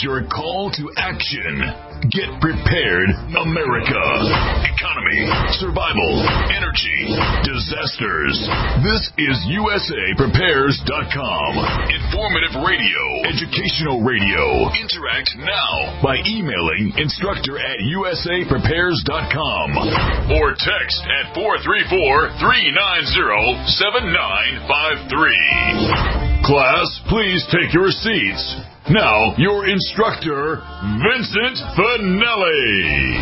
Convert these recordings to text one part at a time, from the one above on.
your call to action. Get prepared, America. Economy, survival, energy, disasters. This is USAPrepares.com. Informative radio, educational radio. Interact now by emailing instructor@USAPrepares.com or text at 434-390-7953. Class, please take your seats. Now, your instructor, Vincent Finelli.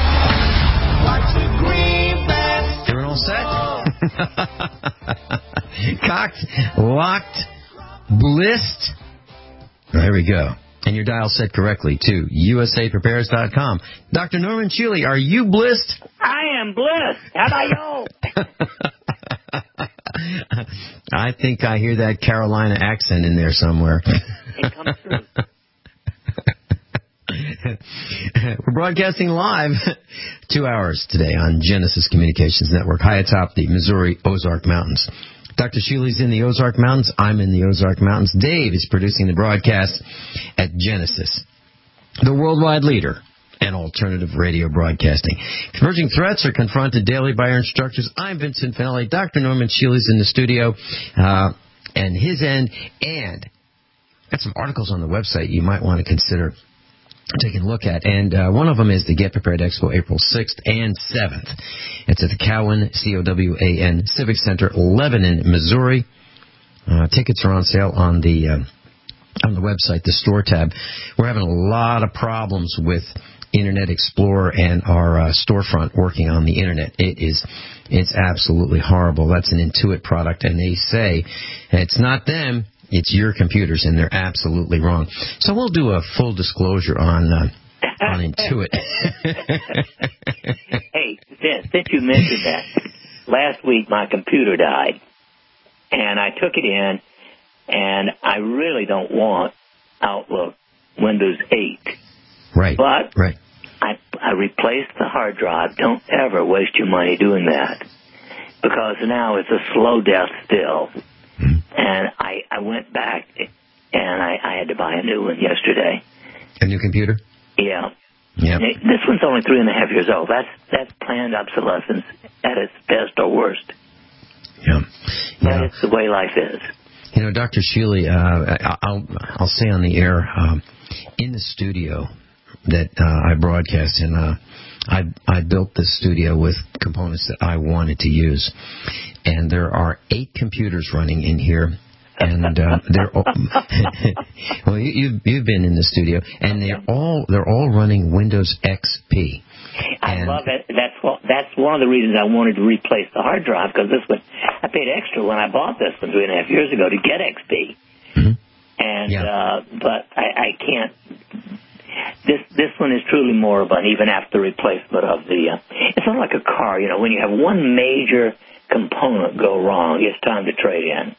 Everyone all set? Cocked, locked, blissed. There we go. And your dial set correctly, too. USAPrepares.com. Dr. Norman Shealy, are you blissed? I am blissed. How about you? I think I hear that Carolina accent in there somewhere. It comes through. We're broadcasting live 2 hours today on Genesis Communications Network, high atop the Missouri Ozark Mountains. Dr. Shealy's in the Ozark Mountains. I'm in the Ozark Mountains. Dave is producing the broadcast at Genesis, the worldwide leader in alternative radio broadcasting. Emerging threats are confronted daily by our instructors. I'm Vincent Finelli. Dr. Norman Shealy's in the studio, and his end, and got some articles on the website you might want to consider taking a look at. And one of them is the Get Prepared Expo, April 6th and 7th. It's at the Cowan, C-O-W-A-N, Civic Center, Lebanon, Missouri. Tickets are on sale on the website, the store tab. We're having a lot of problems with Internet Explorer and our storefront working on the Internet. It's absolutely horrible. That's an Intuit product, and they say it's not them. It's your computers, and they're absolutely wrong. So we'll do a full disclosure on Intuit. Hey, since you mentioned that, last week my computer died, and I took it in, and I really don't want Outlook Windows 8. Right. But right. I replaced the hard drive. Don't ever waste your money doing that, because now it's a slow death still. And I went back, and I had to buy a new one yesterday. A new computer? Yeah. Yeah. This one's only 3.5 years old. That's planned obsolescence at its best or worst. Yeah. But it's the way life is. You know, Dr. Shealy, I'll say on the air, in the studio that I broadcast in, I built this studio with components that I wanted to use. And there are 8 computers running in here, and they're all, well, you've been in the studio, and they're all running Windows XP. I love it. That's one of the reasons I wanted to replace the hard drive, because this one I paid extra when I bought this one 3.5 years ago to get XP, and but I can't. This one is truly more of an even after replacement of the. It's sort of like a car, you know, when you have one major component go wrong, it's time to trade in.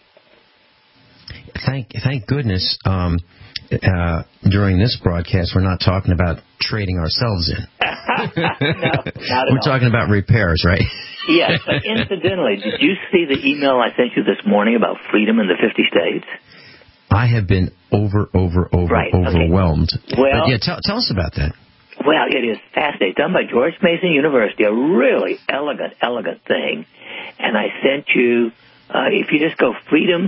Thank goodness during this broadcast we're not talking about trading ourselves in. We're talking about repairs, right? Yes, but incidentally, did you see the email I sent you this morning about freedom in the 50 states? I have been overwhelmed. Well, but tell us about that. Well, it is fascinating. Done by George Mason University, a really elegant thing. And I sent you, if you just go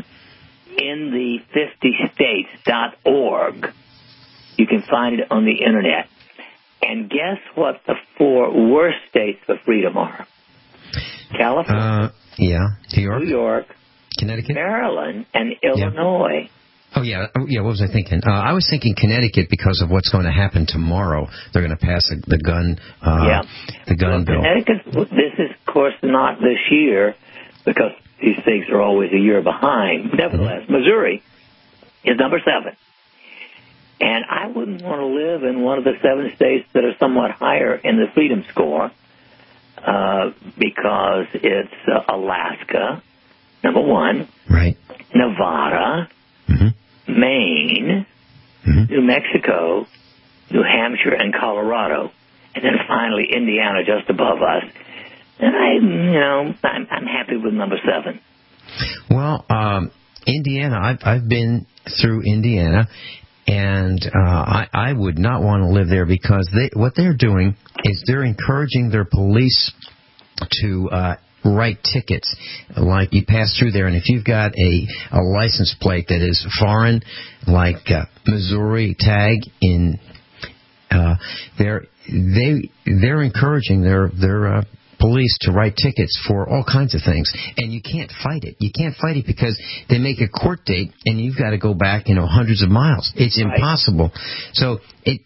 freedomin50states.org, you can find it on the Internet. And guess what the 4 worst states for freedom are? California. New York. Connecticut. Maryland and Illinois. Oh, yeah. What was I thinking? I was thinking Connecticut because of what's going to happen tomorrow. They're going to pass the gun bill. Connecticut, this is, of course, not this year because these things are always a year behind. Nevertheless, Missouri is number 7. And I wouldn't want to live in one of the 7 states that are somewhat higher in the freedom score because it's Alaska, number 1. Right. Nevada. Maine, New Mexico, New Hampshire, and Colorado, and then finally Indiana just above us. And I'm happy with number 7. Well, Indiana, I've been through Indiana, And I would not want to live there because what they're doing is they're encouraging their police to write tickets. Like you pass through there, and if you've got a license plate that is foreign, like Missouri tag in, they're encouraging their police to write tickets for all kinds of things, and you can't fight it. You can't fight it because they make a court date, and you've got to go back, hundreds of miles. It's impossible. So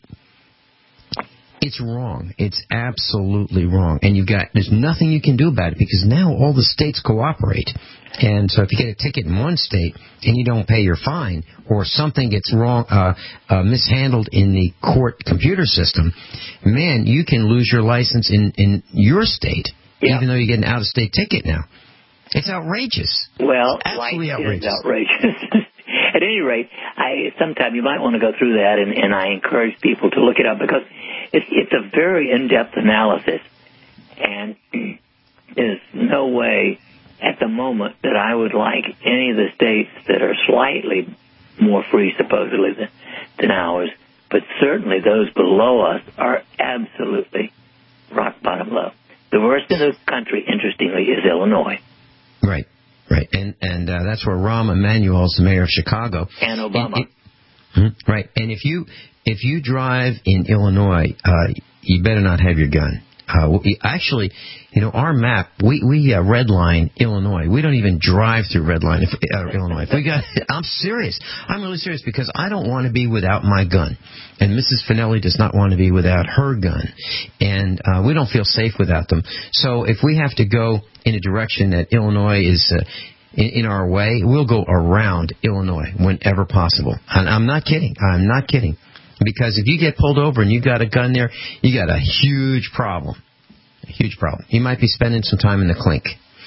it's wrong. It's absolutely wrong, and there's nothing you can do about it because now all the states cooperate. And so if you get a ticket in one state and you don't pay your fine, or something gets wrong, mishandled in the court computer system, man, you can lose your license in your state, even though you get an out-of-state ticket now. It's outrageous. Well, it's absolutely outrageous. Is outrageous. At any rate, sometime you might want to go through that, and I encourage people to look it up because it's a very in-depth analysis, and there's no way at the moment that I would like any of the states that are slightly more free, supposedly, than ours, but certainly those below us are absolutely rock bottom low. The worst in the country, interestingly, is Illinois. Right. And that's where Rahm Emanuel's the mayor of Chicago. And Obama. Right. And if you drive in Illinois, you better not have your gun. Actually, our map, we redline Illinois. We don't even drive through redline Illinois. I'm serious. I'm really serious because I don't want to be without my gun. And Mrs. Finelli does not want to be without her gun. And we don't feel safe without them. So if we have to go in a direction that Illinois is in our way, we'll go around Illinois whenever possible. And I'm not kidding. Because if you get pulled over and you got a gun there, you got a huge problem. A huge problem. You might be spending some time in the clink.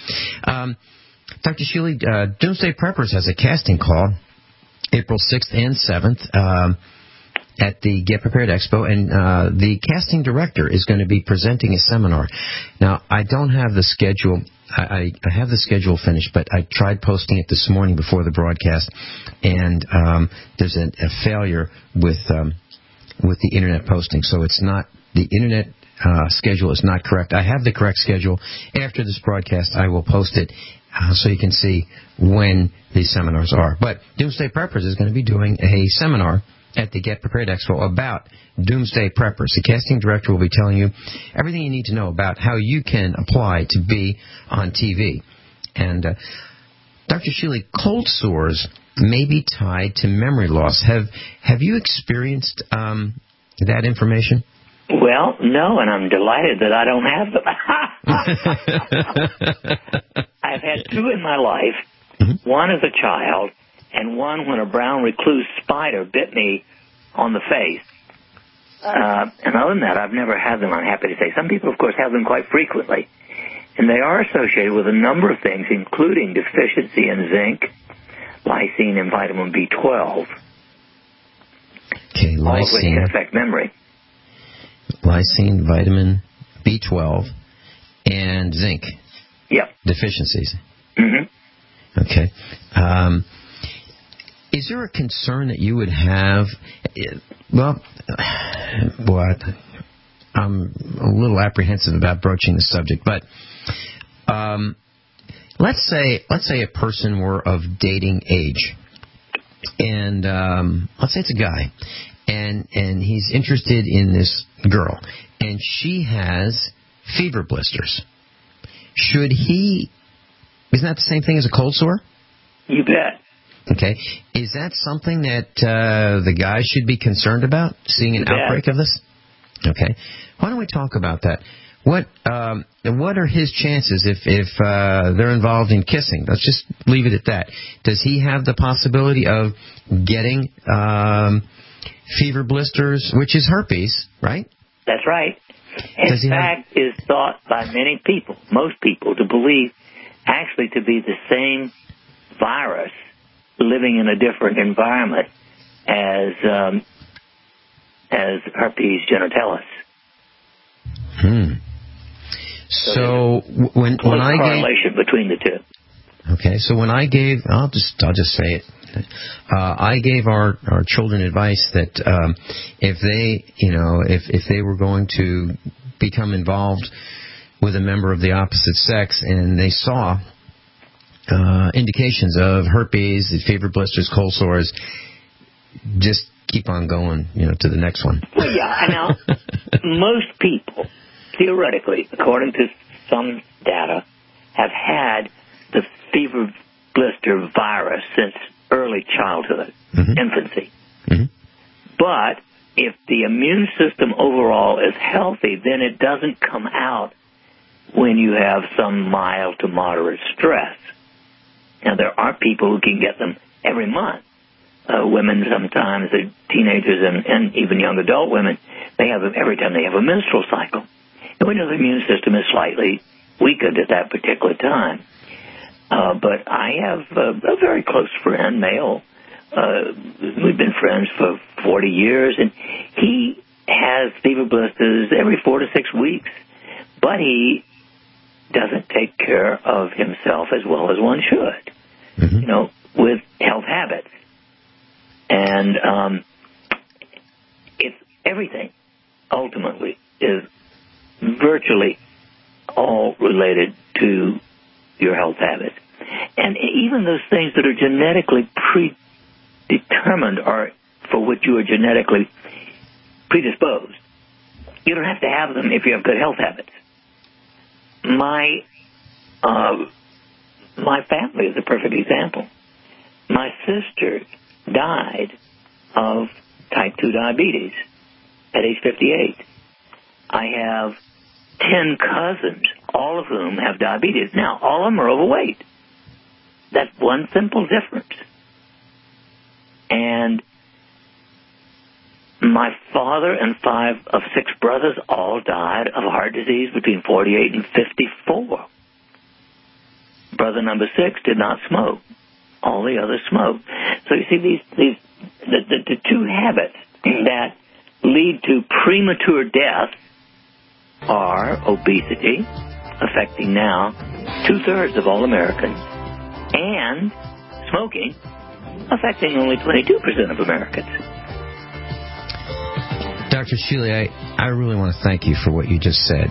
Dr. Shealy, Doomsday Preppers has a casting call April 6th and 7th at the Get Prepared Expo, and the casting director is going to be presenting a seminar. Now, I don't have the schedule. I have the schedule finished, but I tried posting it this morning before the broadcast, and there's a failure with the internet posting, so it's not the internet schedule is not correct. I have the correct schedule. After this broadcast, I will post it so you can see when these seminars are. But Doomsday Preppers is going to be doing a seminar at the Get Prepared Expo about Doomsday Preppers. The casting director will be telling you everything you need to know about how you can apply to be on TV. And Dr. Shealy, cold sores may be tied to memory loss. Have you experienced that information? Well, no, and I'm delighted that I don't have them. I've had two in my life, one as a child, and one when a brown recluse spider bit me on the face. And other than that, I've never had them, I'm happy to say. Some people, of course, have them quite frequently. And they are associated with a number of things, including deficiency in zinc, lysine, and vitamin B12. Okay, all of which can affect memory. Lysine, vitamin B12, and zinc. Yep. Deficiencies. Mm-hmm. Okay. Is there a concern that you would have? Well, I'm a little apprehensive about broaching the subject, but let's say a person were of dating age, and let's say it's a guy, and he's interested in this girl, and she has fever blisters. Should he? Isn't that the same thing as a cold sore? You bet. Okay. Is that something that the guy should be concerned about, seeing an outbreak of this? Okay. Why don't we talk about that? What are his chances if they're involved in kissing? Let's just leave it at that. Does he have the possibility of getting fever blisters, which is herpes, right? That's right. In fact, is thought by many people, most people, to believe actually to be the same virus living in a different environment as herpes genitalis. So when I correlation between the two. Okay, so when I gave, I'll just say it. I gave our children advice that if they were going to become involved with a member of the opposite sex and they saw indications of herpes, fever, blisters, cold sores, just keep on going, to the next one. Well, yeah. Now, most people, theoretically, according to some data, have had the fever blister virus since early childhood, infancy. Mm-hmm. But if the immune system overall is healthy, then it doesn't come out when you have some mild to moderate stress. Now, there are people who can get them every month. Women sometimes, teenagers and even young adult women, they have them every time they have a menstrual cycle. And we know the immune system is slightly weakened at that particular time. But I have a very close friend, male. We've been friends for 40 years, and he has fever blisters every 4 to 6 weeks, but he doesn't take care of himself as well as one should, with health habits. And it's everything, ultimately, is virtually all related to your health habits. And even those things that are genetically predetermined or for which you are genetically predisposed, you don't have to have them if you have good health habits. My family is a perfect example. My sister died of type 2 diabetes at age 58. I have 10 cousins, all of whom have diabetes. Now, all of them are overweight. That's one simple difference. And my father and 5 of 6 brothers all died of heart disease between 48 and 54. Brother number 6 did not smoke. All the others smoked. So you see, the 2 habits that lead to premature death are obesity, affecting now 2/3 of all Americans, and smoking, affecting only 22% of Americans. Dr. Shealy, I really want to thank you for what you just said.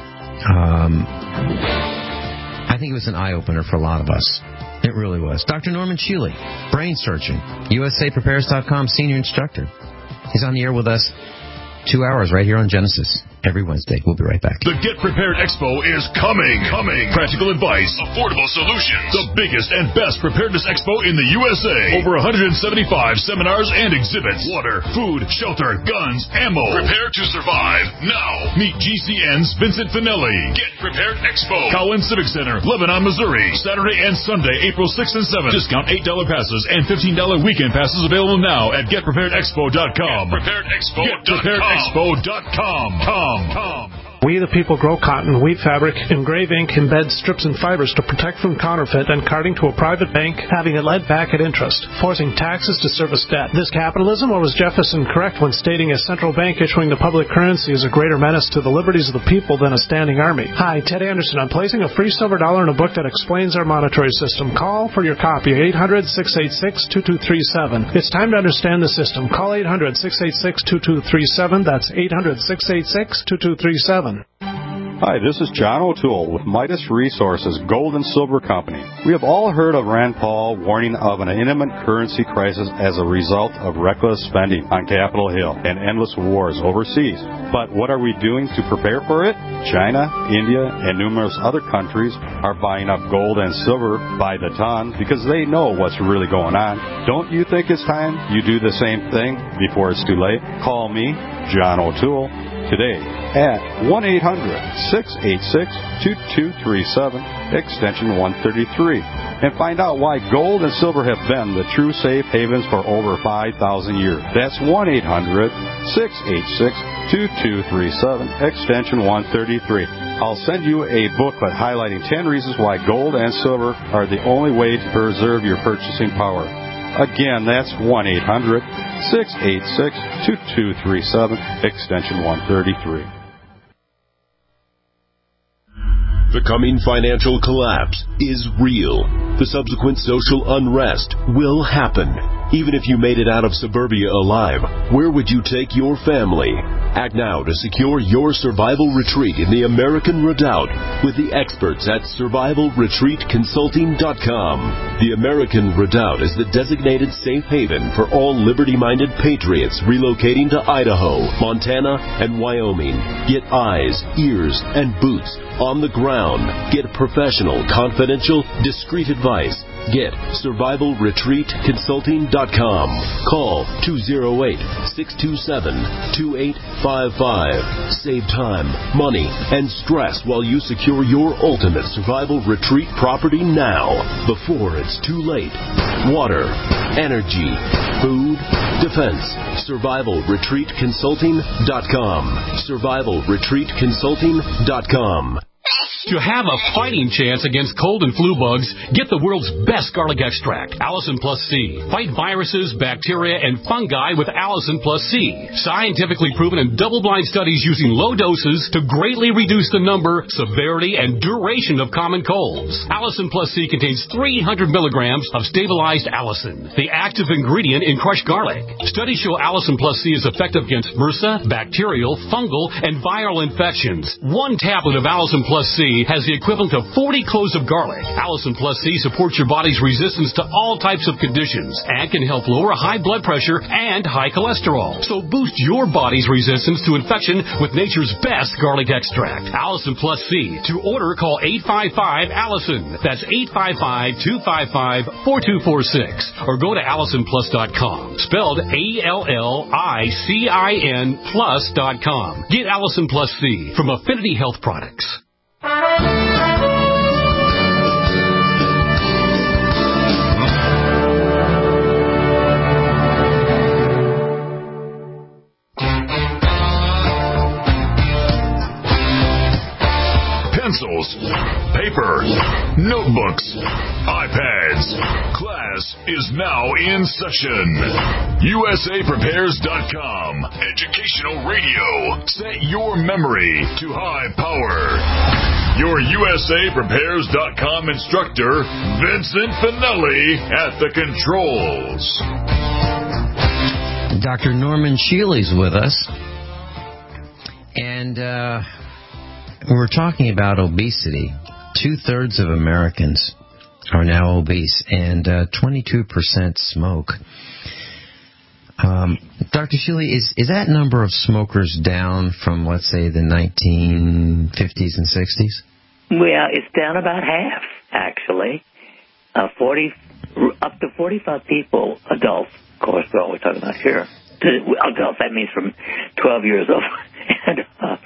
I think it was an eye-opener for a lot of us. It really was. Dr. Norman Shealy, brain surgeon, USAPrepares.com senior instructor. He's on the air with us 2 hours right here on Genesis every Wednesday. We'll be right back. The Get Prepared Expo is coming. Practical advice, affordable solutions. The biggest and best preparedness expo in the USA. Over 175 seminars and exhibits. Water, food, shelter, guns, ammo. Prepare to survive now. Meet GCN's Vincent Finelli. Get Prepared Expo. Cowan Civic Center, Lebanon, Missouri. Saturday and Sunday, April 6th and 7th. Discount $8 passes and $15 weekend passes available now at GetPreparedExpo.com. GetPreparedExpo.com. We the people grow cotton, weave fabric, engrave ink, embed strips and fibers to protect from counterfeit and carting to a private bank, having it lent back at interest, forcing taxes to service debt. This capitalism, or was Jefferson correct when stating a central bank issuing the public currency is a greater menace to the liberties of the people than a standing army? Hi, Ted Anderson. I'm placing a free silver dollar in a book that explains our monetary system. Call for your copy, 800-686-2237. It's time to understand the system. Call 800-686-2237. That's 800-686-2237. Hi, this is John O'Toole with Midas Resources Gold and Silver Company. We have all heard of Rand Paul warning of an imminent currency crisis as a result of reckless spending on Capitol Hill and endless wars overseas. But what are we doing to prepare for it? China, India, and numerous other countries are buying up gold and silver by the ton because they know what's really going on. Don't you think it's time you do the same thing before it's too late? Call me, John O'Toole, today at 1-800-686-2237, extension 133, and find out why gold and silver have been the true safe havens for over 5,000 years. That's 1-800-686-2237, extension 133. I'll send you a booklet highlighting 10 reasons why gold and silver are the only way to preserve your purchasing power. Again, that's 1-800-686-2237, extension 133. The coming financial collapse is real. The subsequent social unrest will happen. Even if you made it out of suburbia alive, where would you take your family? Act now to secure your survival retreat in the American Redoubt with the experts at survivalretreatconsulting.com. The American Redoubt is the designated safe haven for all liberty-minded patriots relocating to Idaho, Montana, and Wyoming. Get eyes, ears, and boots on the ground. Get professional, confidential, discreet advice. Get survivalretreatconsulting.com. Call 208-627-2855. Save time, money, and stress while you secure your ultimate survival retreat property now, before it's too late. Water, energy, food, defense. survivalretreatconsulting.com. survivalretreatconsulting.com. To have a fighting chance against cold and flu bugs, get the world's best garlic extract, Allison Plus C. Fight viruses, bacteria, and fungi with Allison Plus C. Scientifically proven in double-blind studies using low doses to greatly reduce the number, severity, and duration of common colds. Allison Plus C contains 300 milligrams of stabilized allicin, the active ingredient in crushed garlic. Studies show Allison Plus C is effective against MRSA, bacterial, fungal, and viral infections. One tablet of Allison Plus C has the equivalent of 40 cloves of garlic. Allison Plus C supports your body's resistance to all types of conditions and can help lower high blood pressure and high cholesterol. So boost your body's resistance to infection with nature's best garlic extract. Allison Plus C. To order, call 855-ALLISON. That's 855-255-4246. Or go to AllisonPlus.com. Spelled ALLICIN plus.com. Get Allison Plus C from Affinity Health Products. Pencils, paper, notebooks, iPads. Class is now in session. USAPrepares.com. Educational radio. Set your memory to high power. Your USAPrepares.com instructor, Vincent Finelli, at the controls. Dr. Norman Shealy's with us. And we're talking about obesity. 2/3 of Americans are now obese, and 22% smoke. Dr. Shealy, is that number of smokers down from, let's say, the 1950s and 60s? Well, it's down about half, actually. 40, up to 45 people, adults, of course, we're always talking about here. Adults, that means from 12 years old and up.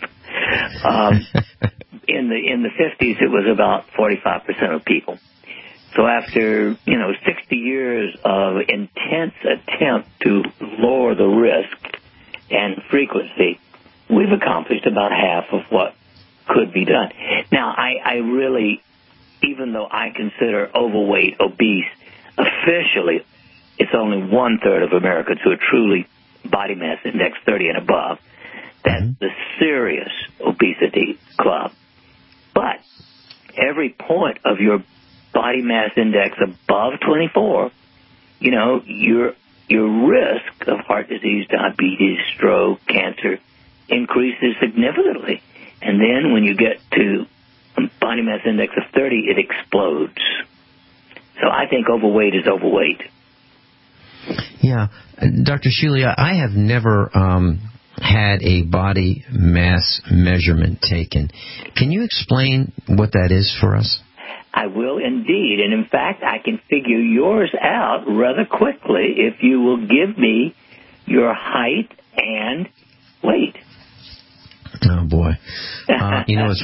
In the 50s, it was about 45% of people. So after, 60 years of intense attempt to lower the risk and frequency, we've accomplished about half of what could be done. Now, I really, even though I consider overweight obese, officially, it's only 1/3 of Americans who are truly body mass index 30 and above. That's the serious obesity club. But every point of your body mass index above 24, your risk of heart disease, diabetes, stroke, cancer increases significantly. And then when you get to a body mass index of 30, it explodes. So I think overweight is overweight. Yeah. Dr. Shealy, I have never had a body mass measurement taken. Can you explain what that is for us? I will indeed. And in fact, I can figure yours out rather quickly if you will give me your height and weight. Oh, boy. It's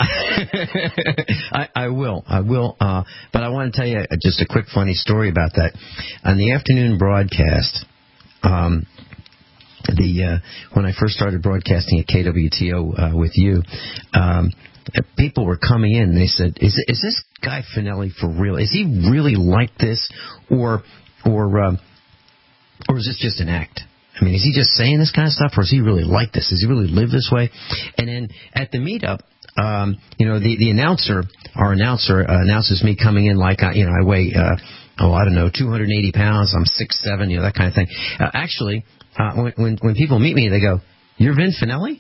I will. But I want to tell you just a quick funny story about that. On the afternoon broadcast, when I first started broadcasting at KWTO with you, people were coming in and they said, "Is this guy Finelli for real? Is he really like this, or is this just an act?" I mean, is he just saying this kind of stuff, or is he really like this? Does he really live this way? And then at the meetup, the announcer announces me coming in like, I weigh, 280 pounds. I'm 6'7", that kind of thing. Actually, when people meet me, they go, "You're Vin Finelli?"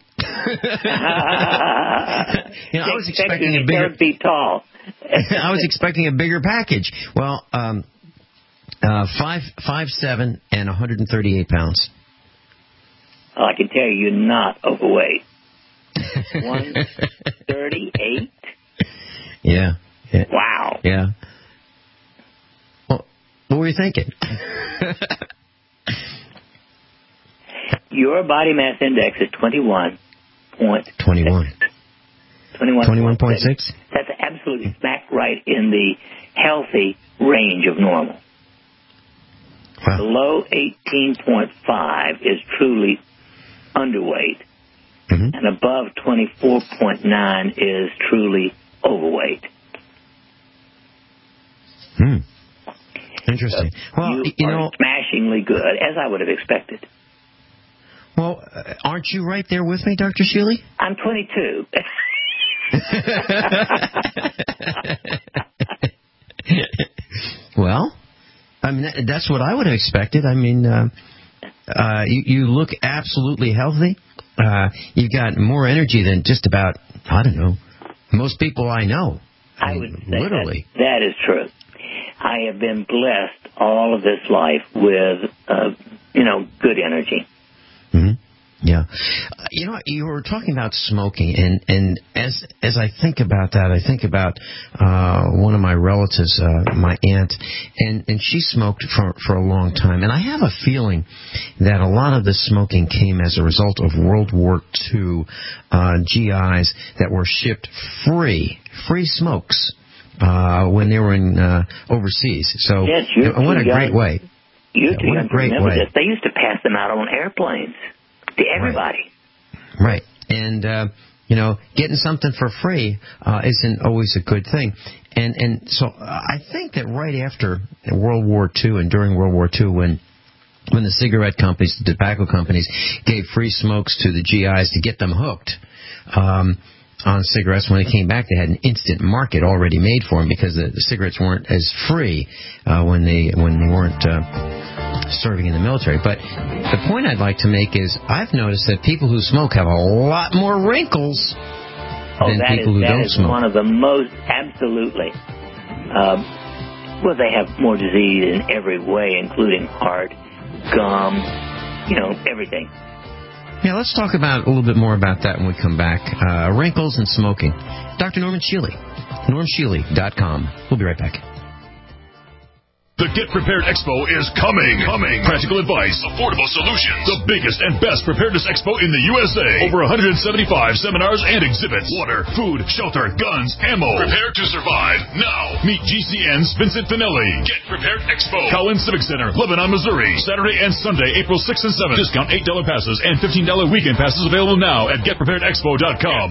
I was expecting a bigger. Feet tall. I was expecting a bigger package. Well, 5'7" and 138 pounds. I can tell you're not overweight. 138. Yeah. Wow. Yeah. Well, what were you thinking? Your body mass index is 21.6. 21.6? That's absolutely smack right in the healthy range of normal. Wow. Below 18.5 is truly underweight, and above 24.9 is truly overweight. Interesting. Well, you are smashingly good, as I would have expected. Well, aren't you right there with me, Dr. Shealy? I'm 22. Well, I mean, that's what I would have expected. I mean, you look absolutely healthy. You've got more energy than just about, most people I know. I would say literally. That is true. I have been blessed all of this life with, good energy. Yeah. You were talking about smoking, and as I think about that, I think about one of my relatives, my aunt, and she smoked for a long time. And I have a feeling that a lot of the smoking came as a result of World War II GIs that were shipped free smokes when they were in overseas. So yes, what a great way. What a great way. They used to pass them out on airplanes. To everybody. Right. And, getting something for free isn't always a good thing. And so I think that right after World War II and during World War II, when the cigarette companies, the tobacco companies, gave free smokes to the GIs to get them hooked on cigarettes, when they came back, they had an instant market already made for them because the cigarettes weren't as free when they weren't serving in the military. But the point I'd like to make is I've noticed that people who smoke have a lot more wrinkles than people who don't smoke. That is one of the most, absolutely. They have more disease in every way, including heart, gum, everything. Yeah, let's talk about a little bit more about that when we come back. Wrinkles and smoking. Dr. Norman Shealy, normshealy.com. We'll be right back. The Get Prepared Expo is coming. Practical advice, affordable solutions. The biggest and best preparedness expo in the USA. Over 175 seminars and exhibits. Water, food, shelter, guns, ammo. Prepare to survive now. Meet GCN's Vincent Finelli. Get Prepared Expo. Collins Civic Center, Lebanon, Missouri. Saturday and Sunday, April 6th and 7th. Discount $8 passes and $15 weekend passes available now at GetPreparedExpo.com.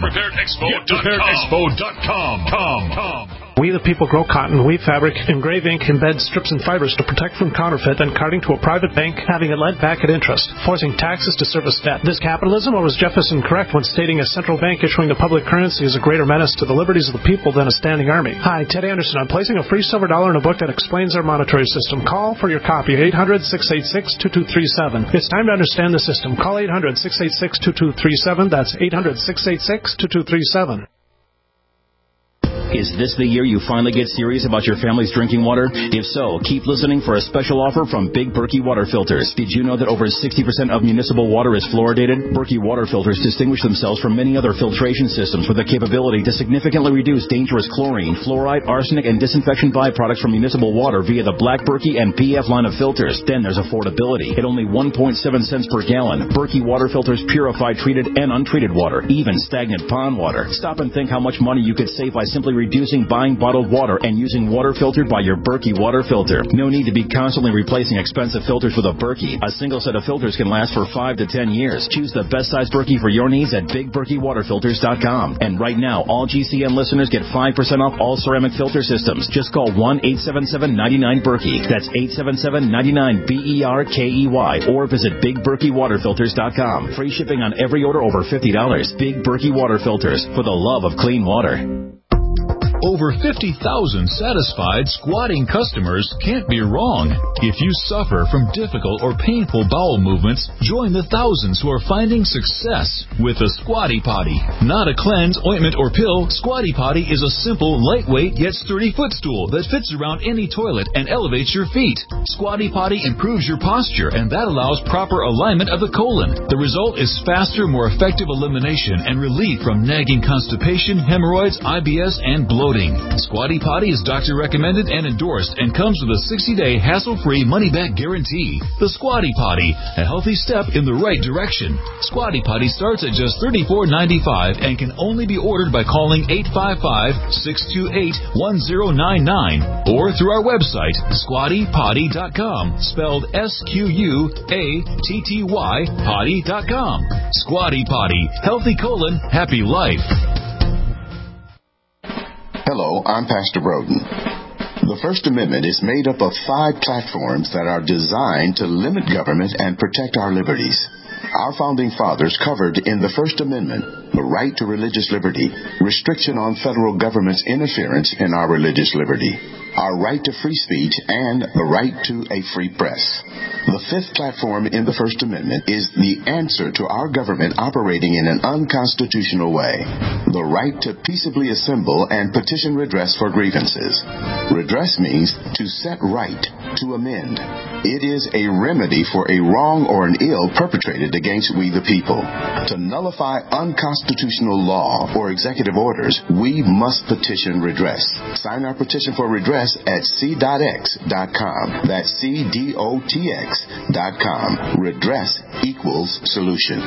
GetPreparedExpo.com. We the people grow cotton, weave fabric, engrave ink, embed strips and fibers to protect from counterfeit and carting to a private bank, having it lent back at interest, forcing taxes to service debt. This capitalism, or was Jefferson correct when stating a central bank issuing the public currency is a greater menace to the liberties of the people than a standing army? Hi, Ted Anderson. I'm placing a free silver dollar in a book that explains our monetary system. Call for your copy at 800-686-2237. It's time to understand the system. Call 800-686-2237. That's 800-686-2237. Is this the year you finally get serious about your family's drinking water? If so, keep listening for a special offer from Big Berkey Water Filters. Did you know that over 60% of municipal water is fluoridated? Berkey Water Filters distinguish themselves from many other filtration systems with the capability to significantly reduce dangerous chlorine, fluoride, arsenic, and disinfection byproducts from municipal water via the Black Berkey and PF line of filters. Then there's affordability. At only 1.7 cents per gallon, Berkey Water Filters purify treated and untreated water, even stagnant pond water. Stop and think how much money you could save by simply reducing buying bottled water and using water filtered by your Berkey water filter. No need to be constantly replacing expensive filters with a Berkey. A single set of filters can last for 5 to 10 years. Choose the best size Berkey for your needs at BigBerkeyWaterFilters.com. And right now, all GCN listeners get 5% off all ceramic filter systems. Just call 1-877-99-BERKEY. That's 877-99-BERKEY. Or visit BigBerkeyWaterFilters.com. Free shipping on every order over $50. Big Berkey Water Filters, for the love of clean water. Over 50,000 satisfied squatting customers can't be wrong. If you suffer from difficult or painful bowel movements, join the thousands who are finding success with the Squatty Potty. Not a cleanse, ointment, or pill, Squatty Potty is a simple, lightweight, yet sturdy footstool that fits around any toilet and elevates your feet. Squatty Potty improves your posture, and that allows proper alignment of the colon. The result is faster, more effective elimination and relief from nagging constipation, hemorrhoids, IBS, and bloating. Squatty Potty is doctor recommended and endorsed and comes with a 60-day hassle-free money-back guarantee. The Squatty Potty, a healthy step in the right direction. Squatty Potty starts at just $34.95 and can only be ordered by calling 855-628-1099 or through our website, squattypotty.com, spelled SQUATTY, potty.com. Squatty Potty, healthy colon, happy life. Hello, I'm Pastor Broden. The First Amendment is made up of 5 platforms that are designed to limit government and protect our liberties. Our founding fathers covered in the First Amendment the right to religious liberty, restriction on federal government's interference in our religious liberty, our right to free speech, and the right to a free press. The 5th platform in the First Amendment is the answer to our government operating in an unconstitutional way, the right to peaceably assemble and petition redress for grievances. Redress means to set right, to amend. It is a remedy for a wrong or an ill perpetrated against we the people. To nullify unconstitutional law or executive orders, we must petition redress. Sign our petition for redress at c.x.com. That's CDOTX.com. Redress equals solution.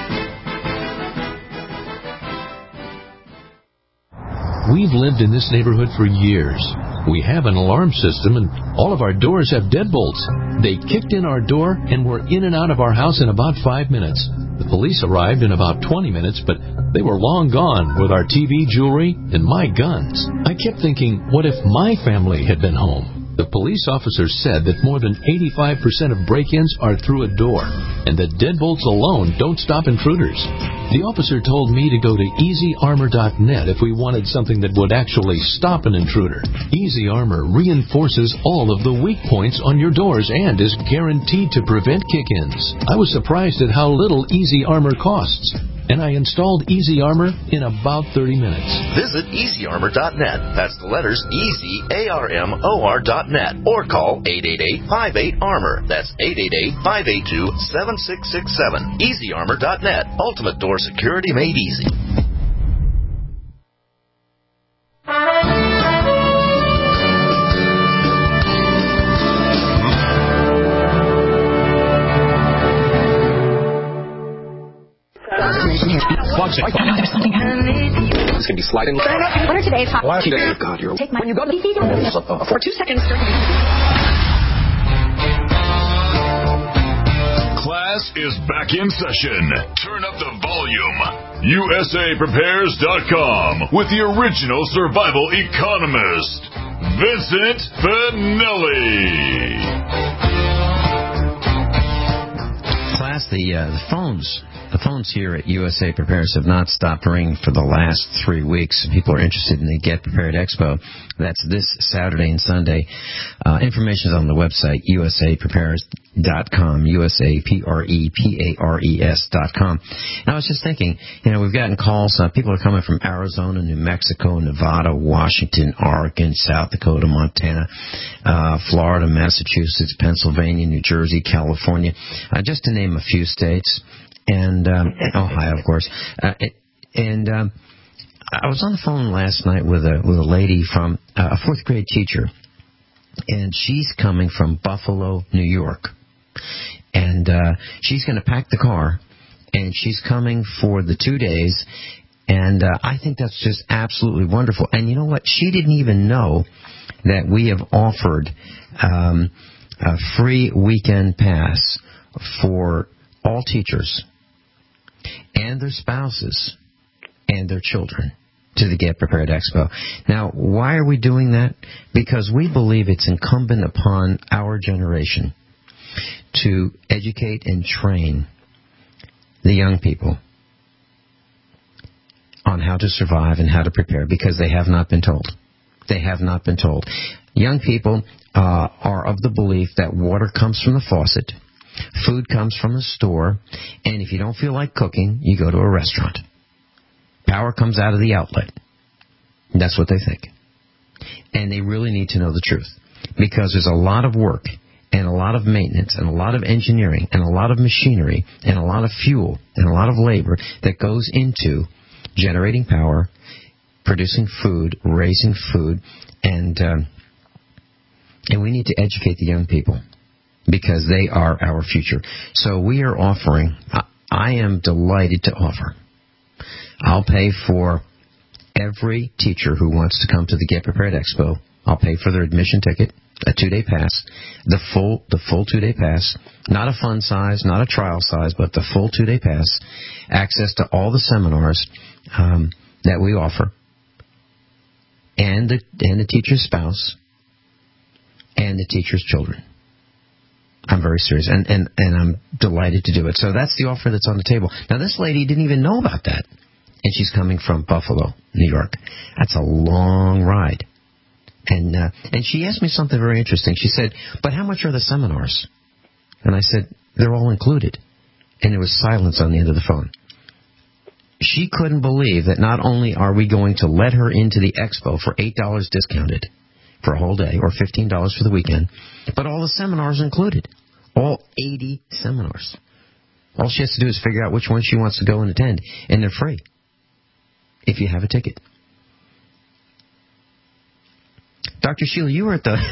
We've lived in this neighborhood for years. We have an alarm system, and all of our doors have deadbolts. They kicked in our door and were in and out of our house in about 5 minutes. The police arrived in about 20 minutes, but they were long gone with our TV, jewelry, and my guns. I kept thinking, what if my family had been home? The police officer said that more than 85% of break-ins are through a door, and that deadbolts alone don't stop intruders. The officer told me to go to EasyArmor.net if we wanted something that would actually stop an intruder. Easy Armor reinforces all of the weak points on your doors and is guaranteed to prevent kick-ins. I was surprised at how little Easy Armor costs, and I installed Easy Armor in about 30 minutes. Visit EasyArmor.net. That's the letters EasyArmor.net. Or call 888-58-ARMOR. That's 888-582-7667. EasyArmor.net. Ultimate door security made easy. It's going to be sliding. What are today's hot? God, you're... Take my... When you go to the TV, for 2 seconds... Class is back in session. Turn up the volume. USAPrepares.com with the original survival economist, Vincent Finelli. Class, the phones. The phones here at USA Prepares have not stopped ringing for the last 3 weeks. People are interested in the Get Prepared Expo. That's this Saturday and Sunday. Information is on the website, usaprepares.com, USAPREPARES.com. And I was just thinking, we've gotten calls. People are coming from Arizona, New Mexico, Nevada, Washington, Oregon, South Dakota, Montana, Florida, Massachusetts, Pennsylvania, New Jersey, California, just to name a few states. And Ohio, of course. I was on the phone last night with a lady from a 4th grade teacher, and she's coming from Buffalo, New York. And she's going to pack the car, and she's coming for the 2 days. And I think that's just absolutely wonderful. And you know what? She didn't even know that we have offered a free weekend pass for all teachers and their spouses and their children to the Get Prepared Expo. Now, why are we doing that? Because we believe it's incumbent upon our generation to educate and train the young people on how to survive and how to prepare, because they have not been told. They have not been told. Young people are of the belief that water comes from the faucet, food comes from the store, and if you don't feel like cooking, you go to a restaurant. Power comes out of the outlet. That's what they think. And they really need to know the truth, because there's a lot of work and a lot of maintenance and a lot of engineering and a lot of machinery and a lot of fuel and a lot of labor that goes into generating power, producing food, raising food, and we need to educate the young people, because they are our future. So we are offering, I am delighted to offer, I'll pay for every teacher who wants to come to the Get Prepared Expo. I'll pay for their admission ticket, a 2-day pass, the full 2-day pass, not a fun size, not a trial size, but the full 2-day pass, access to all the seminars that we offer, and the teacher's spouse, and the teacher's children. I'm very serious, and I'm delighted to do it. So that's the offer that's on the table. Now, this lady didn't even know about that, and she's coming from Buffalo, New York. That's a long ride. And she asked me something very interesting. She said, but how much are the seminars? And I said, they're all included. And there was silence on the end of the phone. She couldn't believe that not only are we going to let her into the expo for $8 discounted for a whole day, or $15 for the weekend, but all the seminars included. All 80 seminars. All she has to do is figure out which one she wants to go and attend, and they're free if you have a ticket. Dr. Sheila, you were at the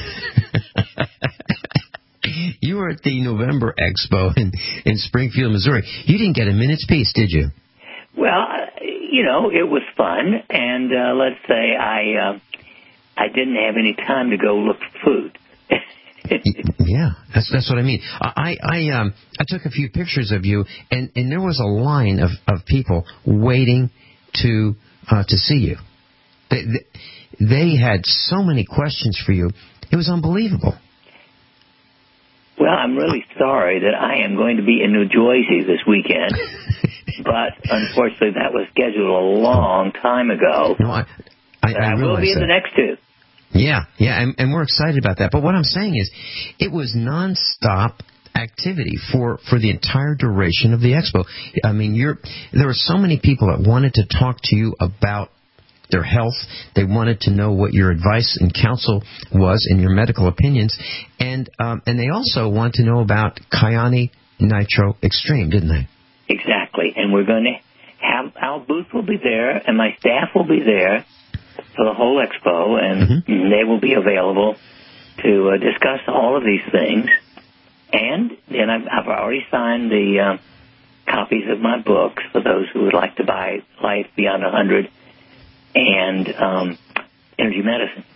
November Expo in Springfield, Missouri. You didn't get a minute's peace, did you? Well, it was fun, and let's say I didn't have any time to go look for food. Yeah, that's what I mean. I took a few pictures of you, and there was a line of people waiting to see you. They had so many questions for you. It was unbelievable. Well, I'm really sorry that I am going to be in New Jersey this weekend, but unfortunately that was scheduled a long time ago. No, I will be in the next two. Yeah, and we're excited about that. But what I'm saying is, it was nonstop activity for the entire duration of the expo. I mean, there were so many people that wanted to talk to you about their health. They wanted to know what your advice and counsel was and your medical opinions, and they also want to know about Kyani Nitro Extreme, didn't they? Exactly, and we're going to have our booth will be there, and my staff will be there for the whole expo, and they will be available to discuss all of these things. And then I've already signed the copies of my books for those who would like to buy Life Beyond 100 and Energy Medicine.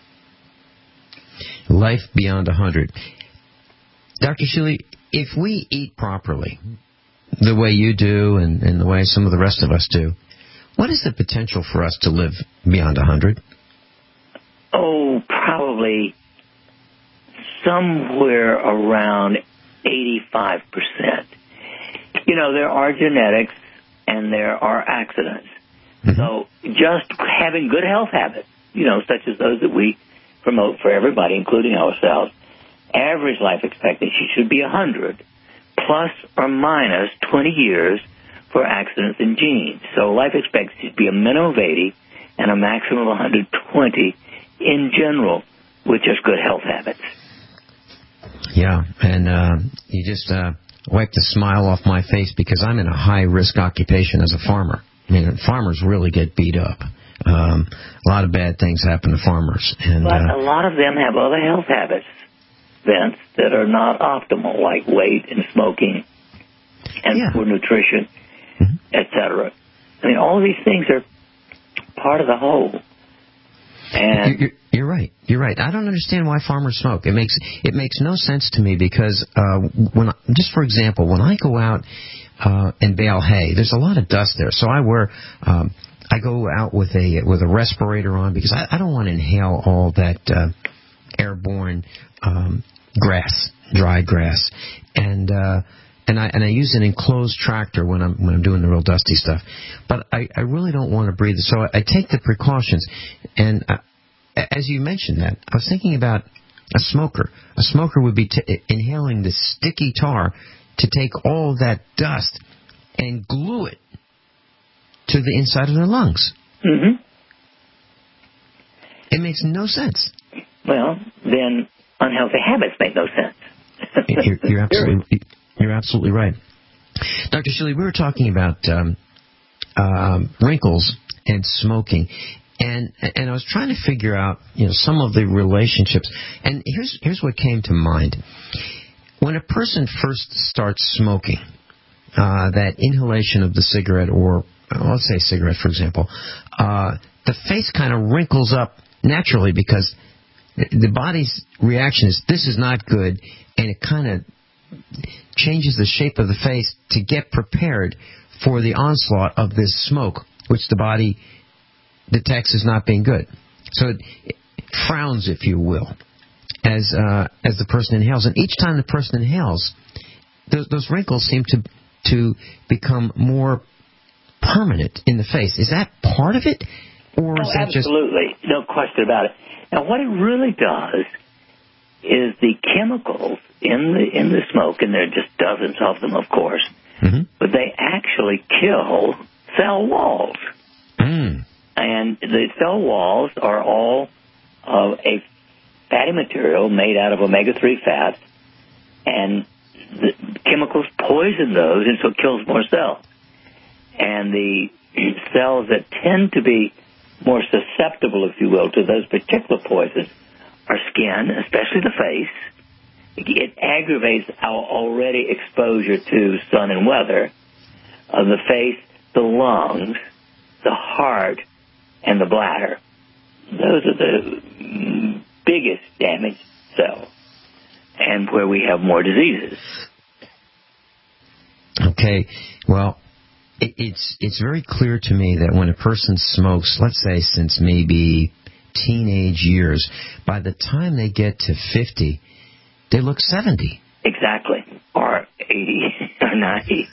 Life Beyond 100. Dr. Sheely, if we eat properly, the way you do and the way some of the rest of us do, what is the potential for us to live beyond 100? Oh, probably somewhere around 85%. There are genetics and there are accidents. So just having good health habits, such as those that we promote for everybody, including ourselves, average life expectancy should be 100, plus or minus 20 years for accidents and genes. So life expectancy should be a minimum of 80 and a maximum of 120 in general with just good health habits. Yeah, and you just wiped a smile off my face, because I'm in a high-risk occupation as a farmer. I mean, farmers really get beat up. A lot of bad things happen to farmers. But a lot of them have other health habits, Vince, that are not optimal, like weight and smoking and poor nutrition, etc. I mean, all these things are part of the whole. And you're right. You're right. I don't understand why farmers smoke. It makes no sense to me because just for example, when I go out and bale hay, there's a lot of dust there. So I go out with a respirator on because I don't want to inhale all that airborne grass, dry grass, and I use an enclosed tractor when I'm doing the real dusty stuff. But I really don't want to breathe it, so I take the precautions. And as you mentioned that, I was thinking about a smoker. A smoker would be inhaling the sticky tar to take all that dust and glue it to the inside of their lungs. Mm-hmm. It makes no sense. Well, then unhealthy habits make no sense. You're absolutely right. Dr. Shealy, we were talking about wrinkles and smoking, and I was trying to figure out, some of the relationships. And here's what came to mind. When a person first starts smoking, that inhalation of the cigarette, or let's say cigarette, for example, the face kind of wrinkles up naturally because the body's reaction is, this is not good, and it kind of changes the shape of the face to get prepared for the onslaught of this smoke, which the body detects as not being good. So it frowns, if you will, as the person inhales. And each time the person inhales, those wrinkles seem to become more permanent in the face. Is that part of it? Or is that absolutely. No question about it. Now, what it really does is the chemicals in the smoke, and there are just dozens of them, of course, but they actually kill cell walls. And the cell walls are all of a fatty material made out of omega-3 fats, and the chemicals poison those, and so it kills more cells. And the cells that tend to be more susceptible, if you will, to those particular poisons are skin, especially the face. It aggravates our already exposure to sun and weather. The face, the lungs, the heart, and the bladder. Those are the biggest damaged cells, and where we have more diseases. Okay, well, it's very clear to me that when a person smokes, let's say since maybe teenage years, by the time they get to 50, they look 70. Exactly, or 80 or 90.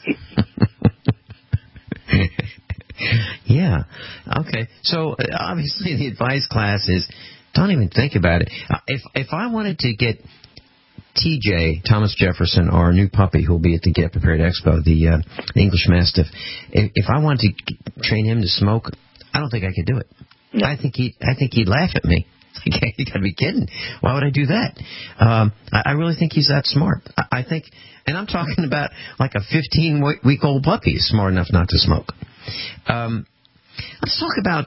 Yeah. Okay. So obviously the advice class is don't even think about it. If I wanted to get TJ, Thomas Jefferson, our new puppy who will be at the Get Prepared Expo, the English Mastiff, if I wanted to train him to smoke, I don't think I could do it. No. I think he'd laugh at me. You got to be kidding. Why would I do that? I really think he's that smart. I think, and I'm talking about like a 15-week-old puppy is smart enough not to smoke. Let's talk about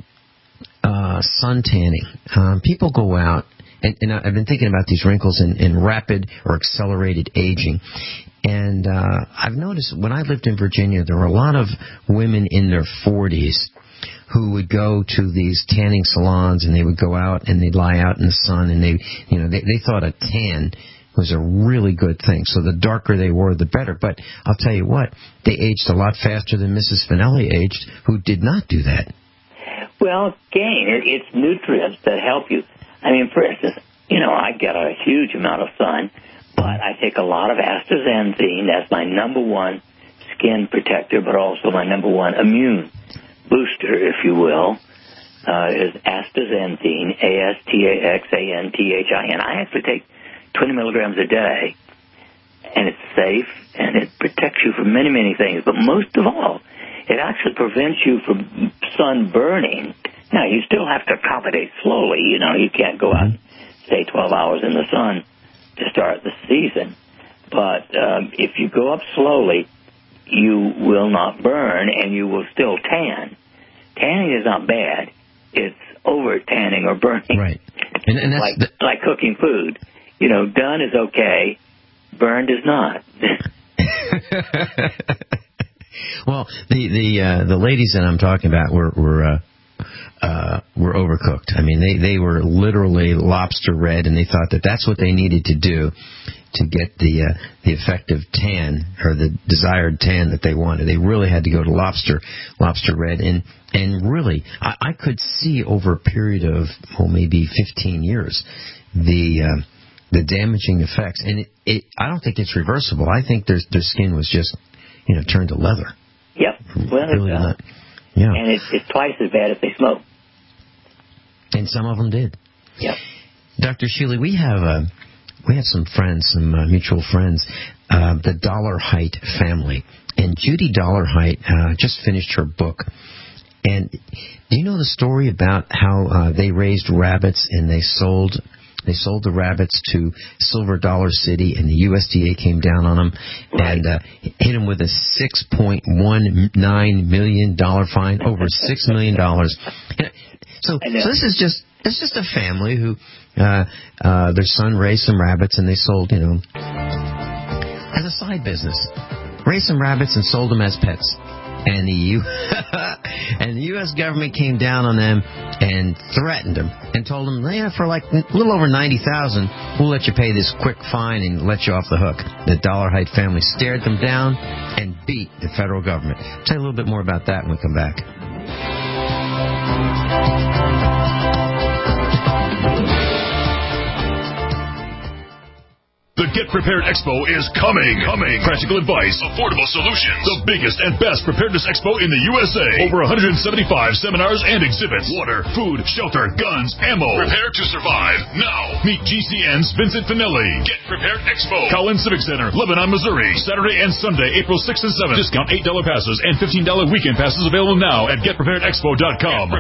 sun tanning. People go out, and I've been thinking about these wrinkles in rapid or accelerated aging. And I've noticed when I lived in Virginia, there were a lot of women in their 40s who would go to these tanning salons, and they would go out and they'd lie out in the sun, and they thought a tan was a really good thing. So the darker they were, the better. But I'll tell you what, they aged a lot faster than Mrs. Finelli aged, who did not do that. Well, again, it's nutrients that help you. I mean, for instance, I get a huge amount of sun, but I take a lot of astaxanthin. That's my number one skin protector, but also my number one immune booster, if you will, is astaxanthin, Astaxanthin. I actually take 20 milligrams a day, and it's safe, and it protects you from many, many things. But most of all, it actually prevents you from sunburning. Now, you still have to accommodate slowly. You can't go out and stay 12 hours in the sun to start the season. But if you go up slowly, you will not burn, and you will still tan. Tanning is not bad. It's over-tanning or burning. Right. And that's like cooking food. Done is okay. Burned is not. Well, the ladies that I'm talking about were overcooked. I mean, they were literally lobster red, and they thought that that's what they needed to do to get the effective tan or the desired tan that they wanted. They really had to go to lobster red, and really, I could see over a period of maybe 15 years the damaging effects, and I don't think it's reversible. I think their skin was just turned to leather. Yep. Well, really not. Yeah. And it's twice as bad if they smoke. And some of them did. Yep. Dr. Shealy, we have some friends, some mutual friends, the Dollarhite family. And Judy Dollarhite just finished her book. And do you know the story about how they raised rabbits and they sold the rabbits to Silver Dollar City, and the USDA came down on them and hit them with a $6.19 million fine, over $6 million. So this is just a family who their son raised some rabbits and they sold, as a side business. Raised some rabbits and sold them as pets. And the U.S. government came down on them and threatened them and told them, for like a little over $90,000, we'll let you pay this quick fine and let you off the hook. The Dollarhite family stared them down and beat the federal government. I'll tell you a little bit more about that when we come back. The Get Prepared Expo is coming. Practical advice, affordable solutions. The biggest and best preparedness expo in the USA. Over 175 seminars and exhibits. Water, food, shelter, guns, ammo. Prepare to survive now. Meet GCN's Vincent Finelli. Get Prepared Expo. Collins Civic Center, Lebanon, Missouri. Saturday and Sunday, April 6th and 7th. Discount $8 passes and $15 weekend passes available now at GetPreparedExpo.com.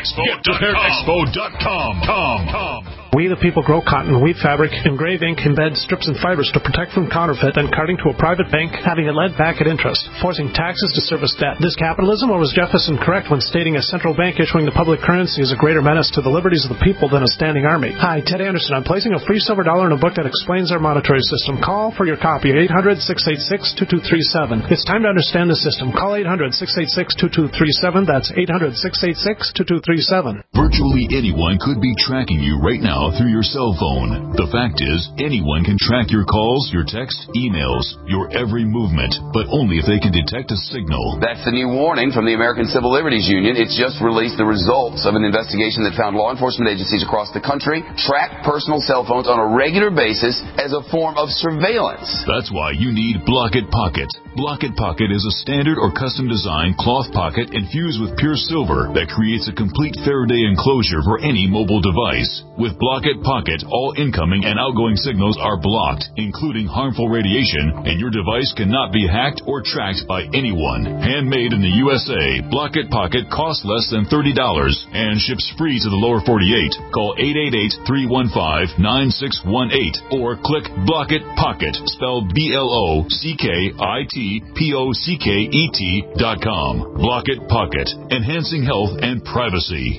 GetPreparedExpo.com. We the people grow cotton, weave fabric, engrave ink, embed strips and fibers to protect from counterfeit and carting to a private bank, having it led back at interest, forcing taxes to service debt. This capitalism, or was Jefferson correct when stating a central bank issuing the public currency is a greater menace to the liberties of the people than a standing army? Hi, Ted Anderson. I'm placing a free silver dollar in a book that explains our monetary system. Call for your copy at 800-686-2237. It's time to understand the system. Call 800-686-2237. That's 800-686-2237. Virtually anyone could be tracking you right now through your cell phone. The fact is, anyone can track your calls, your texts, emails, your every movement, but only if they can detect a signal. That's the new warning from the American Civil Liberties Union. It's just released the results of an investigation that found law enforcement agencies across the country track personal cell phones on a regular basis as a form of surveillance. That's why you need Block-It Pocket. Block-It Pocket is a standard or custom-designed cloth pocket infused with pure silver that creates a complete Faraday enclosure for any mobile device. With Block-It Pocket, all incoming and outgoing signals are blocked, including harmful radiation, and your device cannot be hacked or tracked by anyone. Handmade in the USA, Block-It Pocket costs less than $30 and ships free to the lower 48. Call 888-315-9618 or click Block-It Pocket, spelled BLOCKITPOCKET.com. Block-It Pocket, enhancing health and privacy.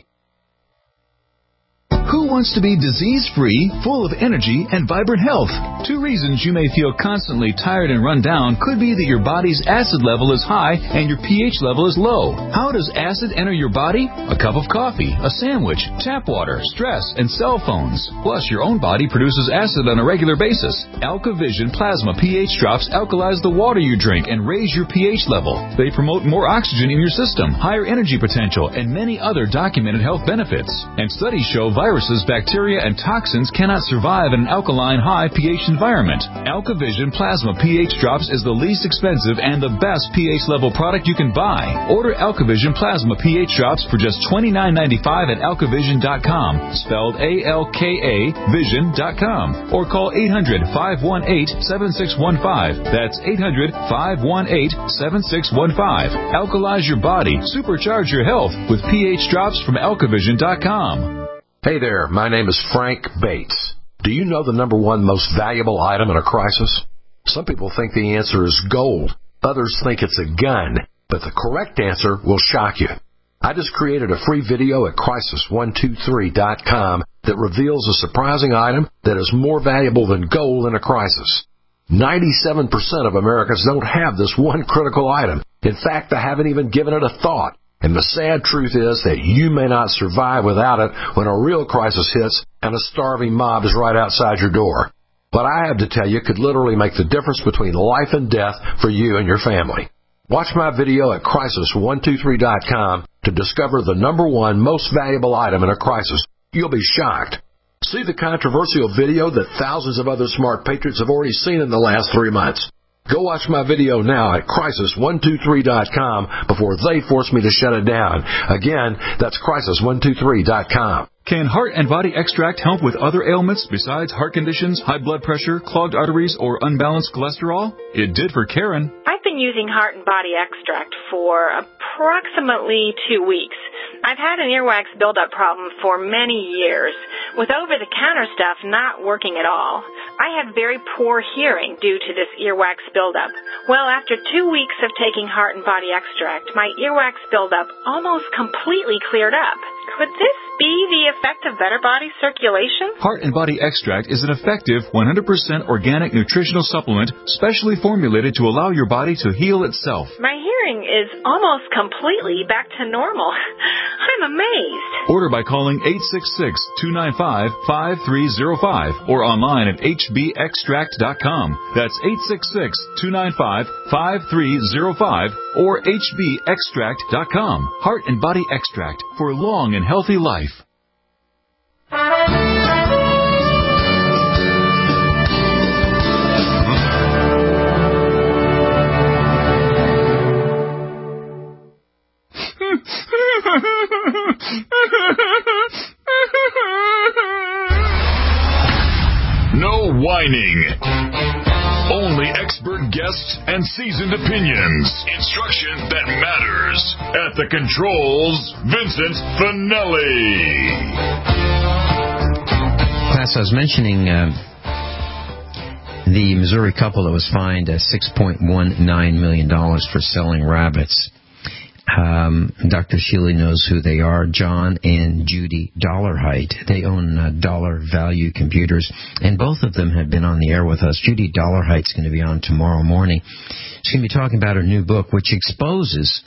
Who wants to be disease-free, full of energy, and vibrant health? Two reasons you may feel constantly tired and run down could be that your body's acid level is high and your pH level is low. How does acid enter your body? A cup of coffee, a sandwich, tap water, stress, and cell phones. Plus, your own body produces acid on a regular basis. AlkaVision Plasma pH drops alkalize the water you drink and raise your pH level. They promote more oxygen in your system, higher energy potential, and many other documented health benefits. And studies show viruses, bacteria, and toxins cannot survive in an alkaline high pH environment. AlkaVision Plasma pH Drops is the least expensive and the best pH level product you can buy. Order AlkaVision Plasma pH Drops for just $29.95 at AlkaVision.com, spelled ALKA Vision.com, or call 800-518-7615. That's 800-518-7615. Alkalize your body, supercharge your health with pH Drops from AlkaVision.com. Hey there, my name is Frank Bates. Do you know the number one most valuable item in a crisis? Some people think the answer is gold. Others think it's a gun. But the correct answer will shock you. I just created a free video at Crisis123.com that reveals a surprising item that is more valuable than gold in a crisis. 97% of Americans don't have this one critical item, In fact, I haven't even given it a thought. And the sad truth is that you may not survive without it when a real crisis hits and a starving mob is right outside your door. What I have to tell you could literally make the difference between life and death for you and your family. Watch my video at crisis123.com to discover the number one most valuable item in a crisis. You'll be shocked. See the controversial video that thousands of other smart patriots have already seen in the last 3 months. Go watch my video now at crisis123.com before they force me to shut it down. Again, that's crisis123.com. Can Heart and Body Extract help with other ailments besides heart conditions, high blood pressure, clogged arteries, or unbalanced cholesterol? It did for Karen. I've been using Heart and Body Extract for approximately 2 weeks. I've had an earwax buildup problem for many years, with over-the-counter stuff not working at all. I have very poor hearing due to this earwax buildup. Well, after 2 weeks of taking Heart and Body Extract, my earwax buildup almost completely cleared up. Could this be the effect of better body circulation? Heart and Body Extract is an effective 100% organic nutritional supplement specially formulated to allow your body to heal itself. My hearing is almost completely back to normal. I'm amazed. Order by calling 866-295-5305 or online at hbextract.com. That's 866-295-5305 or hbextract.com. Heart and Body Extract for a long and healthy life. No whining. Only expert guests and seasoned opinions. Instruction that matters. At the controls, Vincent Finelli. Class, I was mentioning the Missouri couple that was fined $6.19 million for selling rabbits. Dr. Shealy knows who they are, John and Judy Dollarhite. They own Dollar Value Computers, and both of them have been on the air with us. Judy Dollarhite's going to be on tomorrow morning. She's going to be talking about her new book, which exposes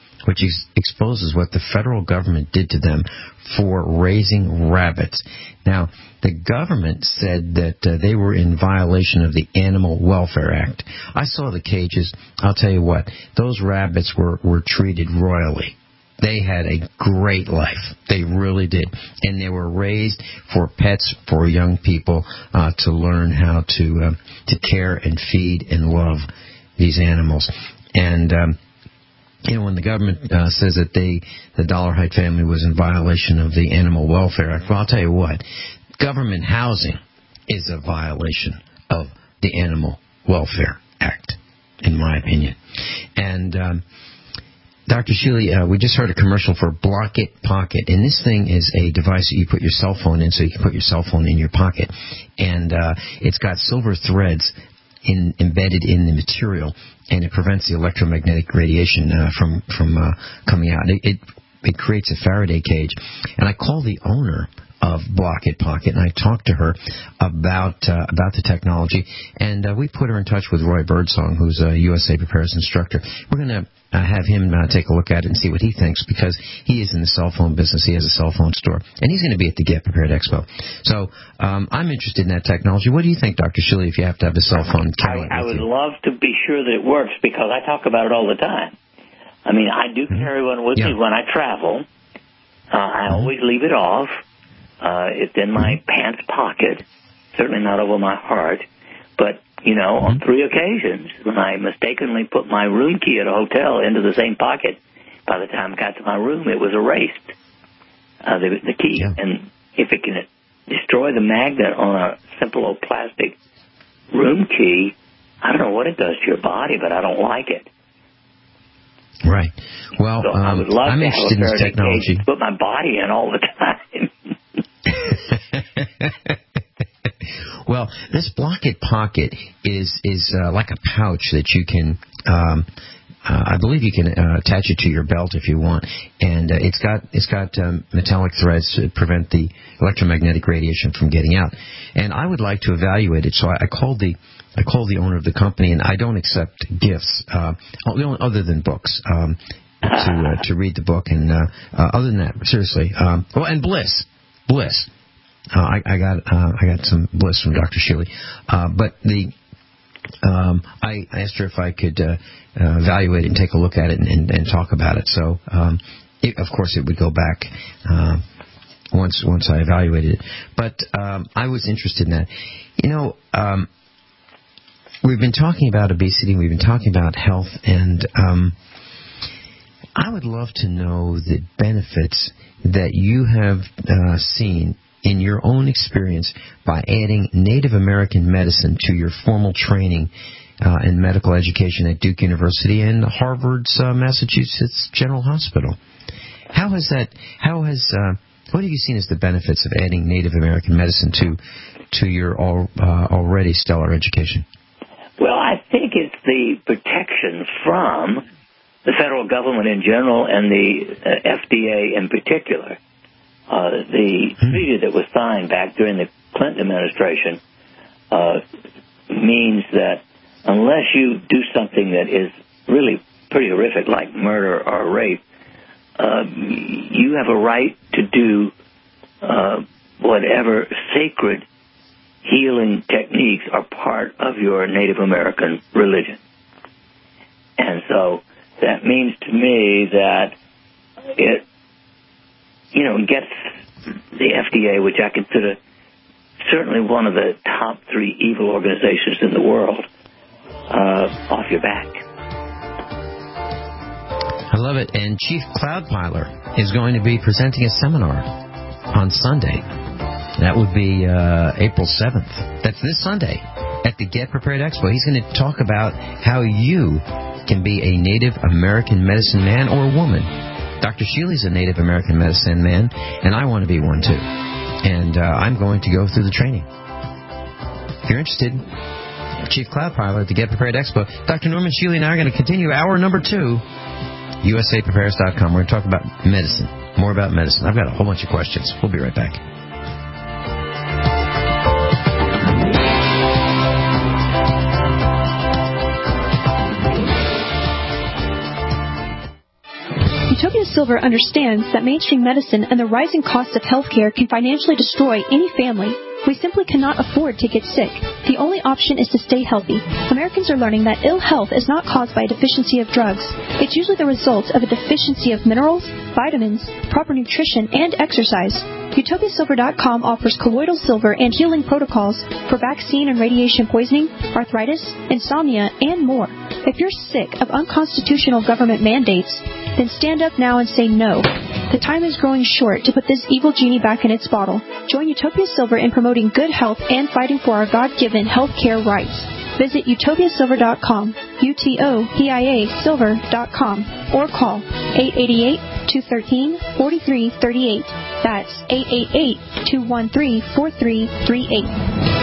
what the federal government did to them for raising rabbits. Now, the government said that they were in violation of the Animal Welfare Act. I saw the cages. I'll tell you what, those rabbits were treated royally. They had a great life. They really did. And they were raised for pets, for young people to learn how to care and feed and love these animals. And when the government says that the Dollarhite family was in violation of the Animal Welfare Act, well, I'll tell you what, government housing is a violation of the Animal Welfare Act, in my opinion. And Dr. Shealy, we just heard a commercial for Block It Pocket, and this thing is a device that you put your cell phone in, so you can put your cell phone in your pocket. And it's got silver threads embedded in the material, and it prevents the electromagnetic radiation from coming out. It creates a Faraday cage. And I called the owner of Block It Pocket, and I talked to her about the technology, and we put her in touch with Roy Birdsong, who's a USA Prepares instructor. We're going to have him take a look at it and see what he thinks, because he is in the cell phone business. He has a cell phone store, and he's going to be at the Get Prepared Expo. So I'm interested in that technology. What do you think, Dr. Shealy, if you have to have a cell phone? I would love to be sure that it works, because I talk about it all the time. I mean, I do carry one with me when I travel. I always leave it off. It's in my pants pocket, certainly not over my heart. But, on 3 occasions, when I mistakenly put my room key at a hotel into the same pocket, by the time I got to my room, it was erased, the key. Yeah. And if it can destroy the magnet on a simple old plastic room key, I don't know what it does to your body, but I don't like it. Right. Well, so I would love I'm to interested have a in this technology. to put my body in all the time. Well, this Block It Pocket is like a pouch that you can I believe you can attach it to your belt if you want, and it's got metallic threads to prevent the electromagnetic radiation from getting out. And I would like to evaluate it, so I called the owner of the company, and I don't accept gifts other than books. To read the book, and other than that, seriously. And Bliss. I got some Bliss from Dr. Shealy, but I asked her if I could evaluate it and take a look at it and talk about it. So, of course, it would go back once I evaluated it. But I was interested in that. We've been talking about obesity. We've been talking about health, and I would love to know the benefits that you have seen in your own experience by adding Native American medicine to your formal training in medical education at Duke University and Harvard's Massachusetts General Hospital. What have you seen as the benefits of adding Native American medicine to your already stellar education? Well, I think it's the protection from the federal government in general and the FDA in particular. The treaty that was signed back during the Clinton administration means that unless you do something that is really pretty horrific, like murder or rape, you have a right to do whatever sacred healing techniques are part of your Native American religion. And so that means to me that it gets the FDA, which I consider certainly one of the top 3 evil organizations in the world, off your back. I love it. And Chief Cloudpiler is going to be presenting a seminar on Sunday. That would be April 7th. That's this Sunday at the Get Prepared Expo. He's going to talk about how you can be a Native American medicine man or woman. Dr. Shealy's a Native American medicine man, and I want to be one too. And I'm going to go through the training. If you're interested, Chief Cloudpiler at the Get Prepared Expo. Dr. Norman Shealy and I are going to continue hour number 2, USAPrepares.com. We're going to talk about medicine, more about medicine. I've got a whole bunch of questions. We'll be right back. Utopia Silver understands that mainstream medicine and the rising costs of healthcare can financially destroy any family. We simply cannot afford to get sick. The only option is to stay healthy. Americans are learning that ill health is not caused by a deficiency of drugs. It's usually the result of a deficiency of minerals, vitamins, proper nutrition, and exercise. UtopiaSilver.com offers colloidal silver and healing protocols for vaccine and radiation poisoning, arthritis, insomnia, and more. If you're sick of unconstitutional government mandates, then stand up now and say no. The time is growing short to put this evil genie back in its bottle. Join Utopia Silver in promoting good health and fighting for our God-given health care rights. Visit utopiasilver.com, UTOPIA silver.com, or call 888-213-4338. That's 888-213-4338.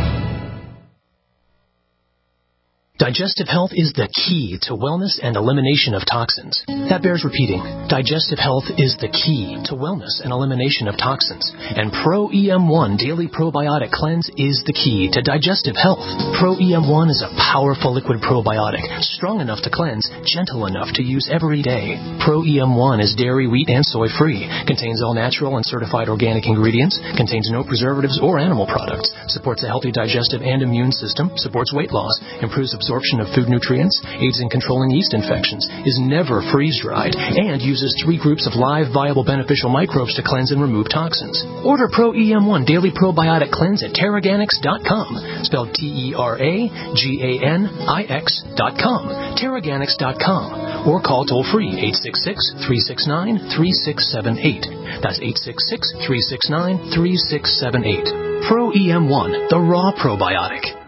Digestive health is the key to wellness and elimination of toxins. That bears repeating. Digestive health is the key to wellness and elimination of toxins. And Pro-EM1 Daily Probiotic Cleanse is the key to digestive health. Pro-EM1 is a powerful liquid probiotic, strong enough to cleanse, gentle enough to use every day. Pro-EM1 is dairy, wheat, and soy-free, contains all natural and certified organic ingredients, contains no preservatives or animal products, supports a healthy digestive and immune system, supports weight loss, improves absorption of food nutrients, aids in controlling yeast infections, is never freeze-dried, and uses 3 groups of live, viable, beneficial microbes to cleanse and remove toxins. Order Pro-EM1 Daily Probiotic Cleanse at Teraganix.com, spelled Teraganix.com, Teraganix.com, or call toll-free 866-369-3678. That's 866-369-3678. Pro-EM1, the raw probiotic.